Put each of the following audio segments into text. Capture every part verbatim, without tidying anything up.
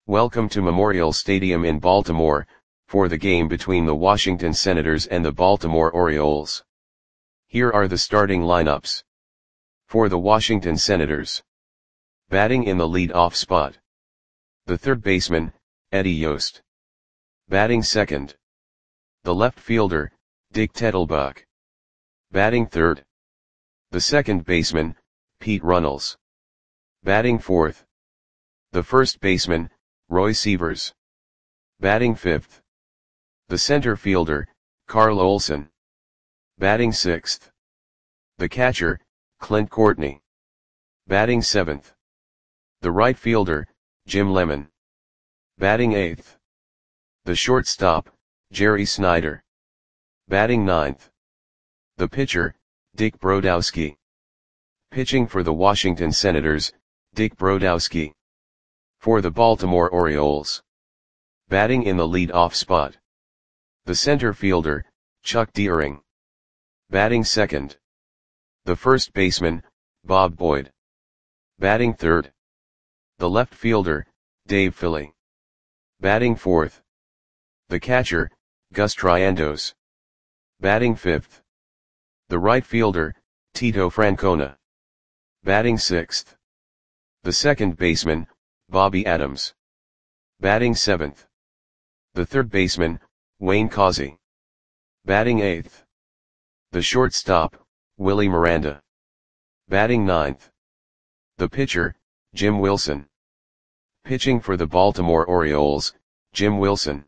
Welcome to Memorial Stadium in Baltimore, for the game between the Washington Senators and the Baltimore Orioles. Here are the starting lineups. For the Washington Senators. Batting in the lead-off spot. The third baseman, Eddie Yost. Batting second. The left fielder, Dick Tettelbuck. Batting third. The second baseman, Pete Runnels. Batting fourth. The first baseman, Roy Sievers. Batting fifth. The center fielder, Carl Olson. Batting sixth. The catcher, Clint Courtney. Batting seventh. The right fielder, Jim Lemon. Batting eighth. The shortstop, Jerry Snyder. Batting ninth. The pitcher, Dick Brodowski. Pitching for the Washington Senators, Dick Brodowski. For the Baltimore Orioles. Batting in the lead-off spot. The center fielder, Chuck Deering. Batting second. The first baseman, Bob Boyd. Batting third. The left fielder, Dave Philly. Batting fourth. The catcher, Gus Triandos. Batting fifth. The right fielder, Tito Francona. Batting sixth. The second baseman, Bobby Adams. Batting seventh. The third baseman, Wayne Causey. Batting eighth. The shortstop, Willie Miranda. Batting ninth. The pitcher, Jim Wilson. Pitching for the Baltimore Orioles, Jim Wilson.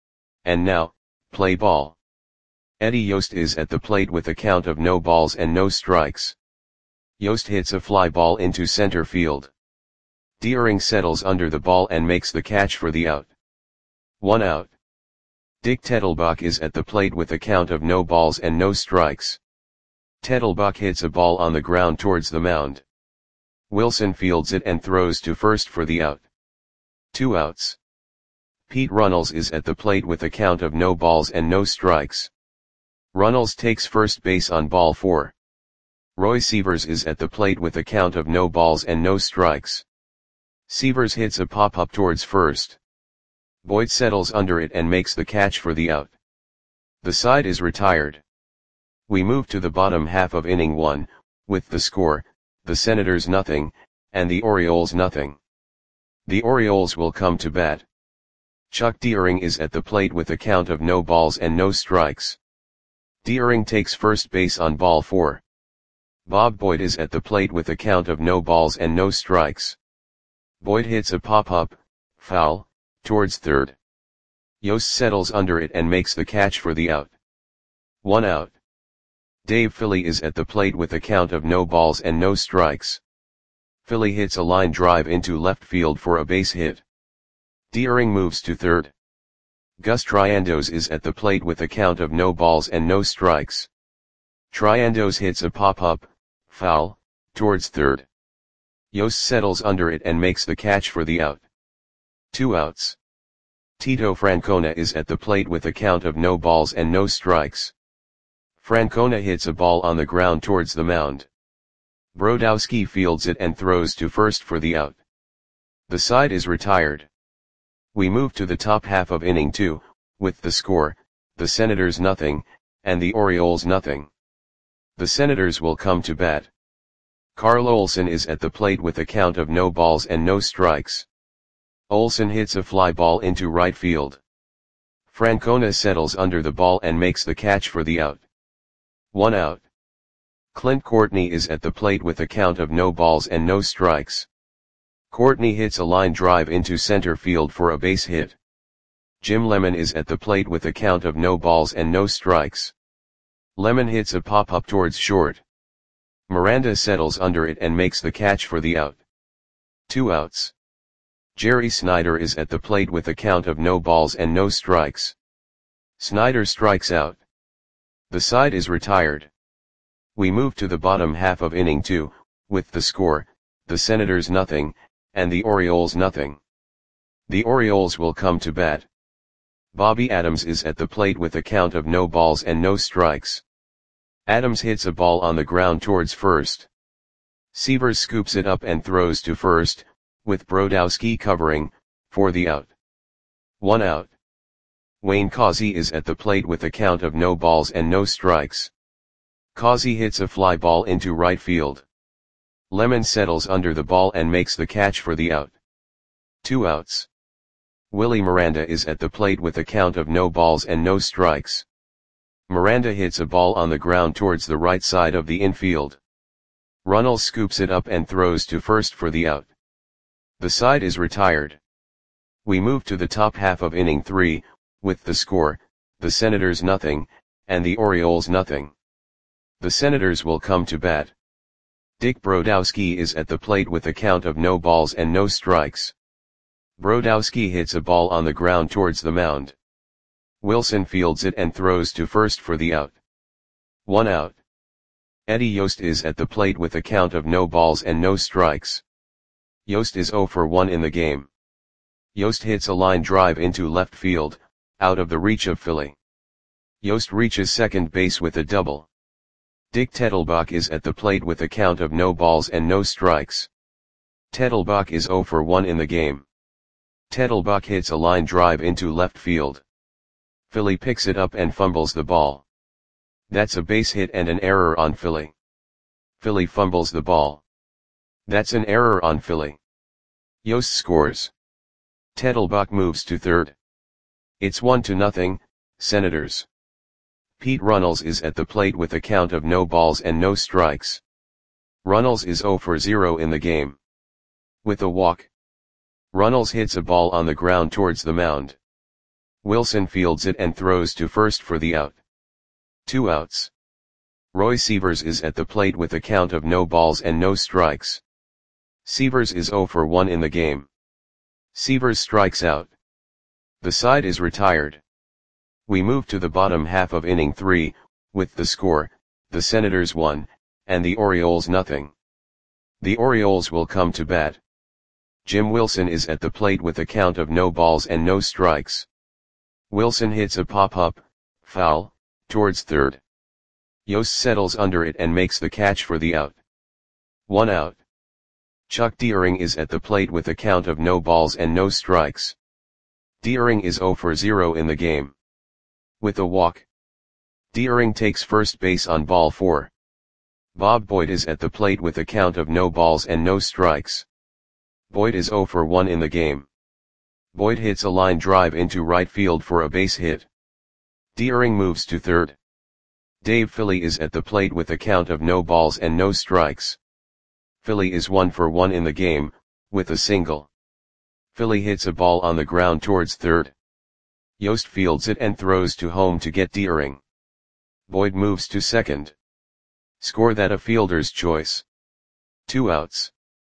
And now, play ball. Eddie Yost is at the plate with a count of no balls and no strikes. Yost hits a fly ball into center field. Deering settles under the ball and makes the catch for the out. One out. Dick Tettelbuck is at the plate with a count of no balls and no strikes. Tettelbuck hits a ball on the ground towards the mound. Wilson fields it and throws to first for the out. Two outs. Pete Runnels is at the plate with a count of no balls and no strikes. Runnels takes first base on ball four. Roy Sievers is at the plate with a count of no balls and no strikes. Sievers hits a pop-up towards first. Boyd settles under it and makes the catch for the out. The side is retired. We move to the bottom half of inning one, with the score, the Senators nothing, and the Orioles nothing. The Orioles will come to bat. Chuck Deering is at the plate with a count of no balls and no strikes. Deering takes first base on ball four. Bob Boyd is at the plate with a count of no balls and no strikes. Boyd hits a pop-up, foul, towards third. Yost settles under it and makes the catch for the out. One out. Dave Philly is at the plate with a count of no balls and no strikes. Philly hits a line drive into left field for a base hit. Deering moves to third. Gus Triandos is at the plate with a count of no balls and no strikes. Triandos hits a pop-up, foul, towards third. Yost settles under it and makes the catch for the out. Two outs. Tito Francona is at the plate with a count of no balls and no strikes. Francona hits a ball on the ground towards the mound. Brodowski fields it and throws to first for the out. The side is retired. We move to the top half of inning two, with the score, the Senators nothing, and the Orioles nothing. The Senators will come to bat. Carl Olson is at the plate with a count of no balls and no strikes. Olson hits a fly ball into right field. Francona settles under the ball and makes the catch for the out. One out. Clint Courtney is at the plate with a count of no balls and no strikes. Courtney hits a line drive into center field for a base hit. Jim Lemon is at the plate with a count of no balls and no strikes. Lemon hits a pop-up towards short. Miranda settles under it and makes the catch for the out. Two outs. Jerry Snyder is at the plate with a count of no balls and no strikes. Snyder strikes out. The side is retired. We move to the bottom half of inning two, with the score, the Senators nothing, and the Orioles nothing. The Orioles will come to bat. Bobby Adams is at the plate with a count of no balls and no strikes. Adams hits a ball on the ground towards first. Sievers scoops it up and throws to first, with Brodowski covering, for the out. One out. Wayne Causey is at the plate with a count of no balls and no strikes. Causey hits a fly ball into right field. Lemon settles under the ball and makes the catch for the out. Two outs. Willie Miranda is at the plate with a count of no balls and no strikes. Miranda hits a ball on the ground towards the right side of the infield. Runnels scoops it up and throws to first for the out. The side is retired. We move to the top half of inning three, with the score, the Senators nothing, and the Orioles nothing. The Senators will come to bat. Dick Brodowski is at the plate with a count of no balls and no strikes. Brodowski hits a ball on the ground towards the mound. Wilson fields it and throws to first for the out. One out. Eddie Yost is at the plate with a count of no balls and no strikes. Yost is zero for one in the game. Yost hits a line drive into left field, out of the reach of Philly. Yost reaches second base with a double. Dick Tettelbach is at the plate with a count of no balls and no strikes. Tettelbach is zero for one in the game. Tettelbach hits a line drive into left field. Philly picks it up and fumbles the ball. That's a base hit and an error on Philly. Philly fumbles the ball. That's an error on Philly. Yost scores. Tettelbach moves to third. It's one to nothing, Senators. Pete Runnels is at the plate with a count of no balls and no strikes. Runnels is zero for zero in the game. With a walk. Runnels hits a ball on the ground towards the mound. Wilson fields it and throws to first for the out. Two outs. Roy Sievers is at the plate with a count of no balls and no strikes. Sievers is zero for one in the game. Sievers strikes out. The side is retired. We move to the bottom half of inning three, with the score, the Senators one, and the Orioles nothing. The Orioles will come to bat. Jim Wilson is at the plate with a count of no balls and no strikes. Wilson hits a pop-up, foul, towards third. Yost settles under it and makes the catch for the out. One out. Chuck Deering is at the plate with a count of no balls and no strikes. Deering is zero for zero in the game. With a walk. Deering takes first base on ball four. Bob Boyd is at the plate with a count of no balls and no strikes. Boyd is zero for one in the game. Boyd hits a line drive into right field for a base hit. Deering moves to third. Dave Philly is at the plate with a count of no balls and no strikes. Philly is one for one in the game, with a single. Philly hits a ball on the ground towards third. Yost fields it and throws to home to get Deering. Boyd moves to second. Score that a fielder's choice. Two outs.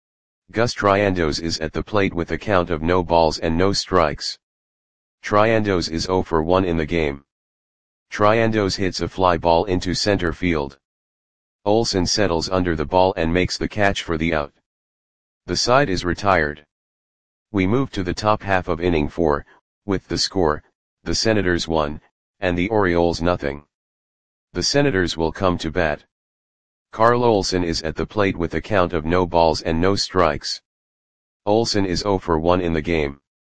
Gus Triandos is at the plate with a count of no balls and no strikes. Triandos is zero for one in the game. Triandos hits a fly ball into center field. Olsen settles under the ball and makes the catch for the out. The side is retired. We move to the top half of inning four, with the score, the Senators one, and the Orioles nothing. The Senators will come to bat. Carl Olsen is at the plate with a count of no balls and no strikes. Olsen is zero for one in the game.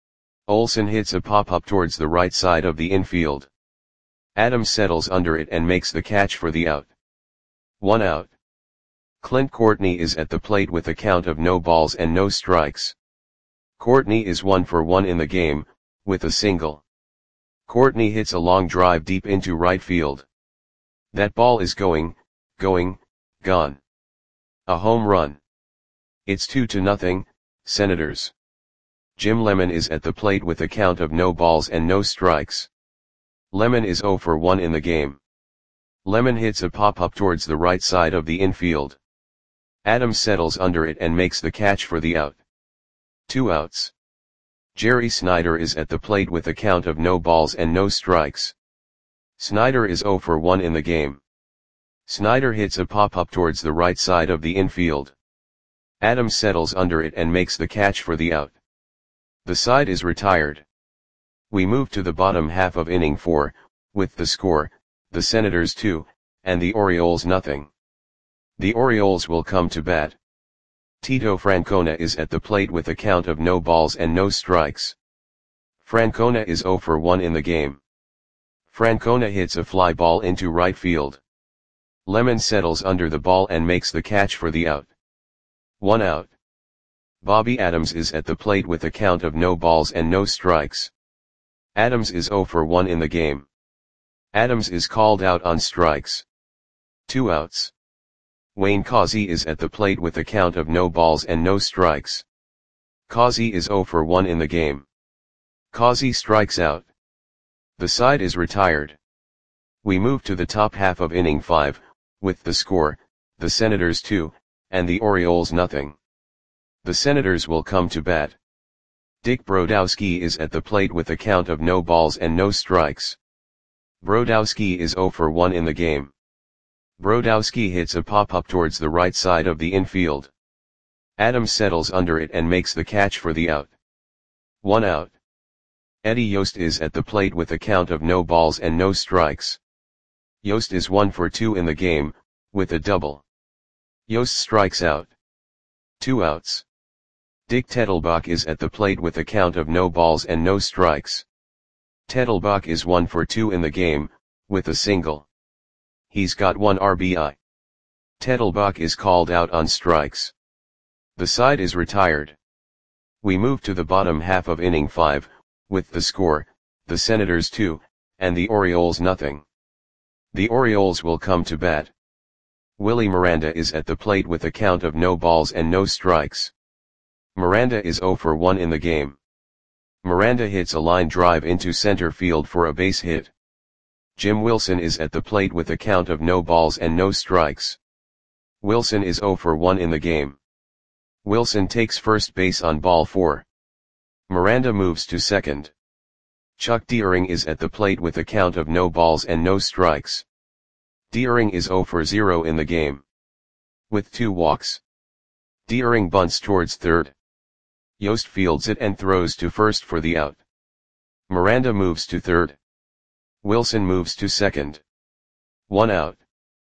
Olsen hits a pop-up towards the right side of the infield. Adams settles under it and makes the catch for the out. One out. Clint Courtney is at the plate with a count of no balls and no strikes. Courtney is one for one in the game, with a single. Courtney hits a long drive deep into right field. That ball is going, going, gone. A home run. It's two to nothing, Senators. Jim Lemon is at the plate with a count of no balls and no strikes. Lemon is zero for one in the game. Lemon hits a pop-up towards the right side of the infield. Adams settles under it and makes the catch for the out. Two outs. Jerry Snyder is at the plate with a count of no balls and no strikes. Snyder is zero for one in the game. Snyder hits a pop-up towards the right side of the infield. Adams settles under it and makes the catch for the out. The side is retired. We move to the bottom half of inning four, with the score, the Senators two, and the Orioles nothing. The Orioles will come to bat. Tito Francona is at the plate with a count of no balls and no strikes. Francona is zero for one in the game. Francona hits a fly ball into right field. Lemon settles under the ball and makes the catch for the out. One out. Bobby Adams is at the plate with a count of no balls and no strikes. Adams is zero for one in the game. Adams is called out on strikes. Two outs. Wayne Causey is at the plate with a count of no balls and no strikes. Causey is zero for one in the game. Causey strikes out. The side is retired. We move to the top half of inning five, with the score, the Senators two, and the Orioles nothing. The Senators will come to bat. Dick Brodowski is at the plate with a count of no balls and no strikes. Brodowski is zero for one in the game. Brodowski hits a pop-up towards the right side of the infield. Adams settles under it and makes the catch for the out. One out. Eddie Yost is at the plate with a count of no balls and no strikes. Yost is one for two in the game, with a double. Yost strikes out. Two outs. Dick Tettelbach is at the plate with a count of no balls and no strikes. Tettelbach is one for two in the game, with a single. He's got one R B I. Tettelbach is called out on strikes. The side is retired. We move to the bottom half of inning five, with the score, the Senators two, and the Orioles nothing. The Orioles will come to bat. Willie Miranda is at the plate with a count of no balls and no strikes. Miranda is zero for one in the game. Miranda hits a line drive into center field for a base hit. Jim Wilson is at the plate with a count of no balls and no strikes. Wilson is zero for one in the game. Wilson takes first base on ball four. Miranda moves to second. Chuck Deering is at the plate with a count of no balls and no strikes. Deering is zero for zero in the game. With two walks. Deering bunts towards third. Yost fields it and throws to first for the out. Miranda moves to third. Wilson moves to second. One out.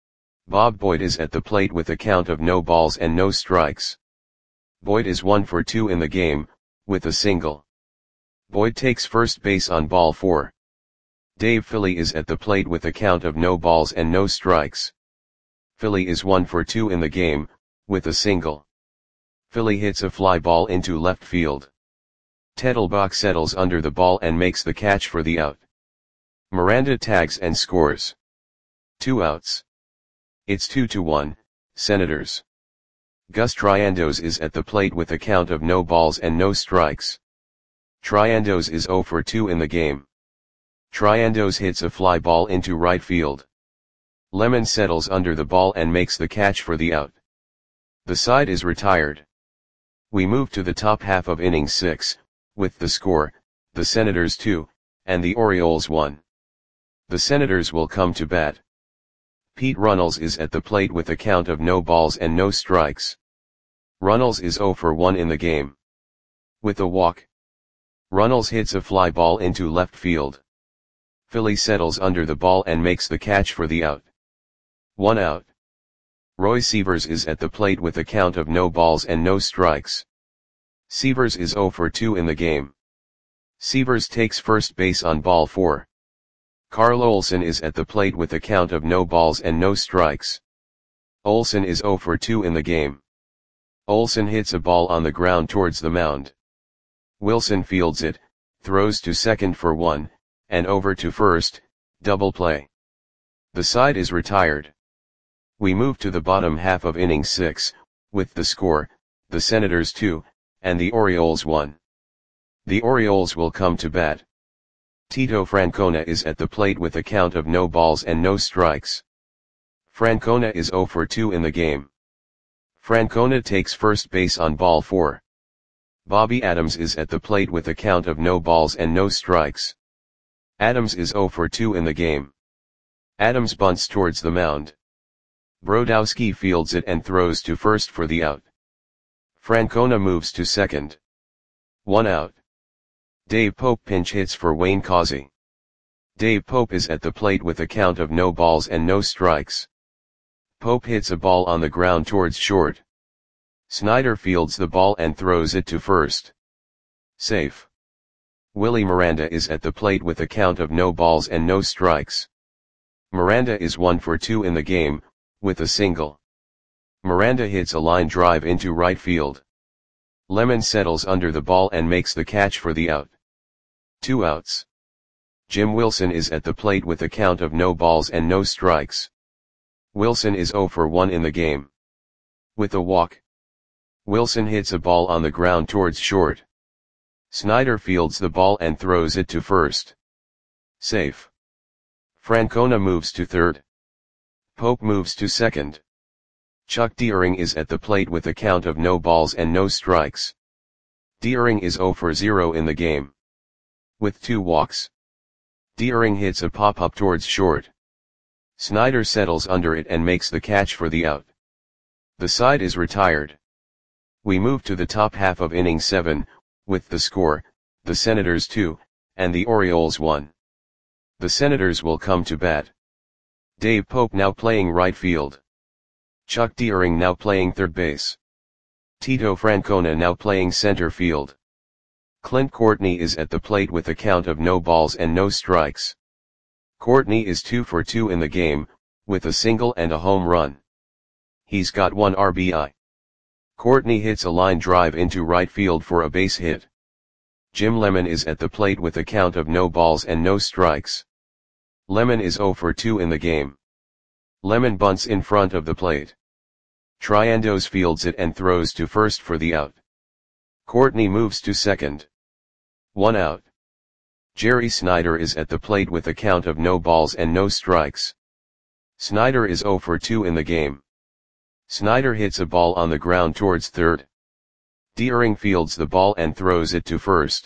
Bob Boyd is at the plate with a count of no balls and no strikes. Boyd is one for two in the game, with a single. Boyd takes first base on ball four. Dave Philly is at the plate with a count of no balls and no strikes. Philly is one for two in the game, with a single. Philly hits a fly ball into left field. Tettelbach settles under the ball and makes the catch for the out. Miranda tags and scores. Two outs. It's two to one, Senators. Gus Triandos is at the plate with a count of no balls and no strikes. Triandos is zero for two in the game. Triandos hits a fly ball into right field. Lemon settles under the ball and makes the catch for the out. The side is retired. We move to the top half of inning six, with the score, the Senators two, and the Orioles one. The Senators will come to bat. Pete Runnels is at the plate with a count of no balls and no strikes. Runnels is zero for one in the game. With a walk. Runnels hits a fly ball into left field. Philly settles under the ball and makes the catch for the out. One out. Roy Sievers is at the plate with a count of no balls and no strikes. Sievers is zero for two in the game. Sievers takes first base on ball four. Carl Olson is at the plate with a count of no balls and no strikes. Olson is zero for two in the game. Olson hits a ball on the ground towards the mound. Wilson fields it, throws to second for one, and over to first, double play. The side is retired. We move to the bottom half of inning six, with the score, the Senators two, and the Orioles one. The Orioles will come to bat. Tito Francona is at the plate with a count of no balls and no strikes. Francona is zero for two in the game. Francona takes first base on ball four. Bobby Adams is at the plate with a count of no balls and no strikes. Adams is zero for two in the game. Adams bunts towards the mound. Brodowski fields it and throws to first for the out. Francona moves to second. One out. Dave Pope pinch hits for Wayne Causey. Dave Pope is at the plate with a count of no balls and no strikes. Pope hits a ball on the ground towards short. Snyder fields the ball and throws it to first. Safe. Willie Miranda is at the plate with a count of no balls and no strikes. Miranda is one for two in the game, with a single. Miranda hits a line drive into right field. Lemon settles under the ball and makes the catch for the out. Two outs. Jim Wilson is at the plate with a count of no balls and no strikes. Wilson is zero for one in the game. With a walk. Wilson hits a ball on the ground towards short. Snyder fields the ball and throws it to first. Safe. Francona moves to third. Pope moves to second. Chuck Deering is at the plate with a count of no balls and no strikes. Deering is zero for zero in the game. With two walks. Deering hits a pop-up towards short. Snyder settles under it and makes the catch for the out. The side is retired. We move to the top half of inning seven, with the score, the Senators two, and the Orioles one. The Senators will come to bat. Dave Pope now playing right field. Chuck Deering now playing third base. Tito Francona now playing center field. Clint Courtney is at the plate with a count of no balls and no strikes. Courtney is two for two in the game, with a single and a home run. He's got one R B I. Courtney hits a line drive into right field for a base hit. Jim Lemon is at the plate with a count of no balls and no strikes. Lemon is zero for two in the game. Lemon bunts in front of the plate. Triandos fields it and throws to first for the out. Courtney moves to second. One out. Jerry Snyder is at the plate with a count of no balls and no strikes. Snyder is zero for two in the game. Snyder hits a ball on the ground towards third. Deering fields the ball and throws it to first.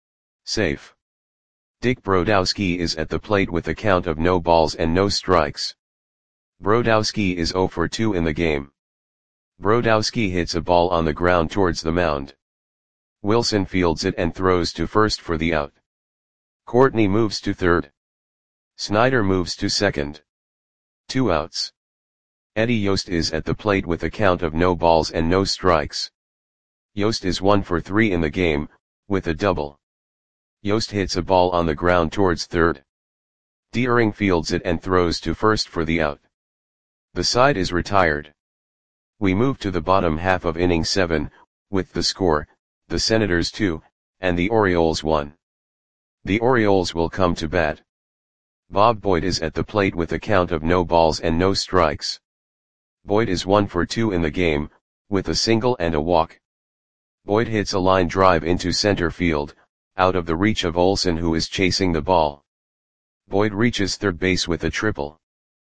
Safe. Dick Brodowski is at the plate with a count of no balls and no strikes. Brodowski is zero for two in the game. Brodowski hits a ball on the ground towards the mound. Wilson fields it and throws to first for the out. Courtney moves to third. Snyder moves to second. Two outs. Eddie Yost is at the plate with a count of no balls and no strikes. Yost is one for three in the game, with a double. Yost hits a ball on the ground towards third. Deering fields it and throws to first for the out. The side is retired. We move to the bottom half of inning seven, with the score, the Senators two, and the Orioles one. The Orioles will come to bat. Bob Boyd is at the plate with a count of no balls and no strikes. Boyd is one for two in the game, with a single and a walk. Boyd hits a line drive into center field, out of the reach of Olsen, who is chasing the ball. Boyd reaches third base with a triple.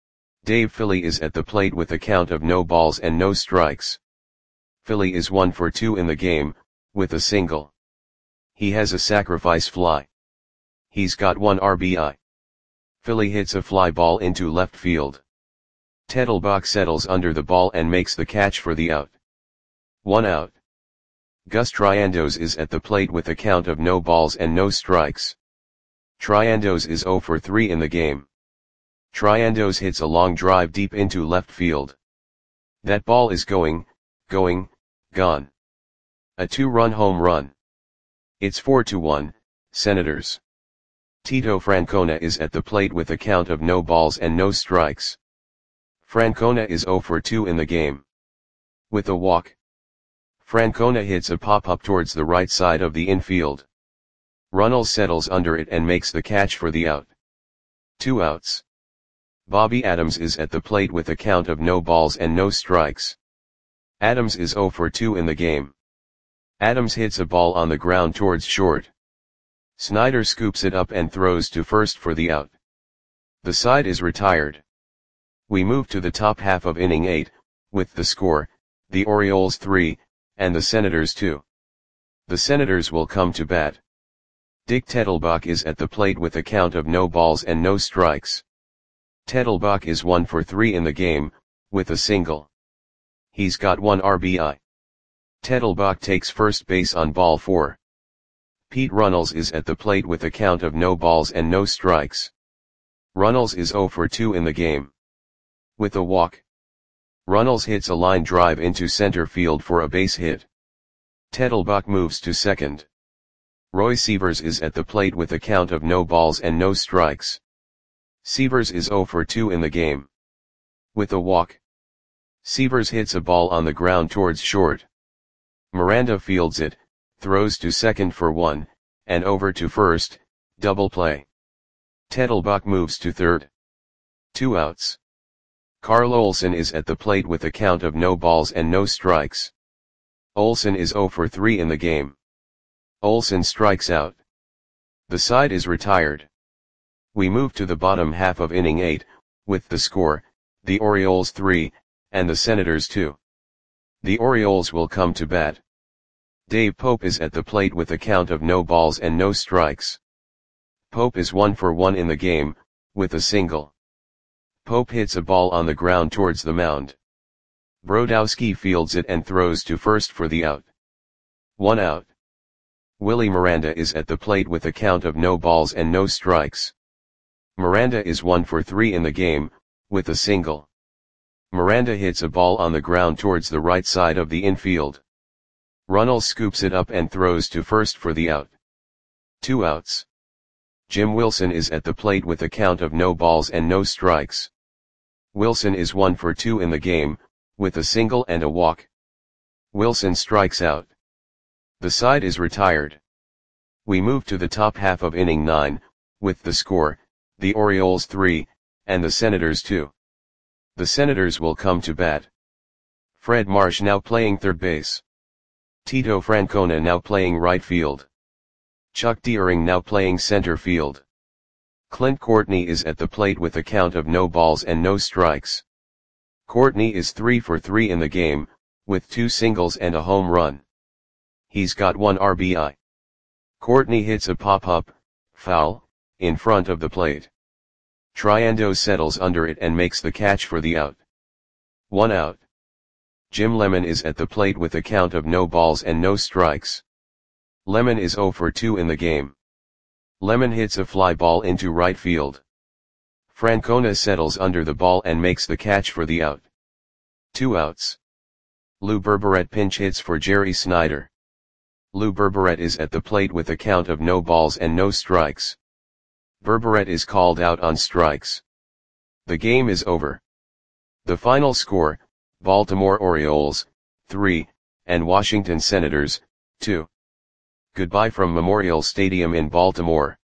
Dave Philly is at the plate with a count of no balls and no strikes. Philly is one for two in the game, with a single. He has a sacrifice fly. He's got one R B I. Philly hits a fly ball into left field. Tettelbach settles under the ball and makes the catch for the out. One out. Gus Triandos is at the plate with a count of no balls and no strikes. Triandos is zero for three in the game. Triandos hits a long drive deep into left field. That ball is going, going, gone. A two-run home run. It's four to one, Senators. Tito Francona is at the plate with a count of no balls and no strikes. Francona is zero for two in the game. With a walk. Francona hits a pop-up towards the right side of the infield. Runnels settles under it and makes the catch for the out. Two outs. Bobby Adams is at the plate with a count of no balls and no strikes. Adams is zero for two in the game. Adams hits a ball on the ground towards short. Snyder scoops it up and throws to first for the out. The side is retired. We move to the top half of inning eight, with the score, the Orioles three, and the Senators two. The Senators will come to bat. Dick Tettelbach is at the plate with a count of no balls and no strikes. Tettelbach is one for three in the game, with a single. He's got one R B I. Tettelbach takes first base on ball four. Pete Runnels is at the plate with a count of no balls and no strikes. Runnels is zero for two in the game. With a walk. Runnels hits a line drive into center field for a base hit. Tettelbach moves to second. Roy Sievers is at the plate with a count of no balls and no strikes. Sievers is zero for two in the game. With a walk, Sievers hits a ball on the ground towards short. Miranda fields it, throws to second for one, and over to first, double play. Tettelbach moves to third. Two outs. Carl Olson is at the plate with a count of no balls and no strikes. Olson is zero for three in the game. Olson strikes out. The side is retired. We move to the bottom half of inning eight, with the score, the Orioles three, and the Senators two. The Orioles will come to bat. Dave Pope is at the plate with a count of no balls and no strikes. Pope is one for one in the game, with a single. Pope hits a ball on the ground towards the mound. Brodowski fields it and throws to first for the out. One out. Willie Miranda is at the plate with a count of no balls and no strikes. Miranda is one for three in the game, with a single. Miranda hits a ball on the ground towards the right side of the infield. Runnels scoops it up and throws to first for the out. Two outs. Jim Wilson is at the plate with a count of no balls and no strikes. Wilson is one for two in the game, with a single and a walk. Wilson strikes out. The side is retired. We move to the top half of inning nine, with the score, the Orioles three, and the Senators two. The Senators will come to bat. Fred Marsh now playing third base. Tito Francona now playing right field. Chuck Deering now playing center field. Clint Courtney is at the plate with a count of no balls and no strikes. Courtney is three for three in the game, with two singles and a home run. He's got one R B I. Courtney hits a pop-up, foul, in front of the plate. Triando settles under it and makes the catch for the out. One out. Jim Lemon is at the plate with a count of no balls and no strikes. Lemon is zero for two in the game. Lemon hits a fly ball into right field. Francona settles under the ball and makes the catch for the out. Two outs. Lou Berberet pinch hits for Jerry Snyder. Lou Berberet is at the plate with a count of no balls and no strikes. Berberet is called out on strikes. The game is over. The final score, Baltimore Orioles, three, and Washington Senators, two. Goodbye from Memorial Stadium in Baltimore.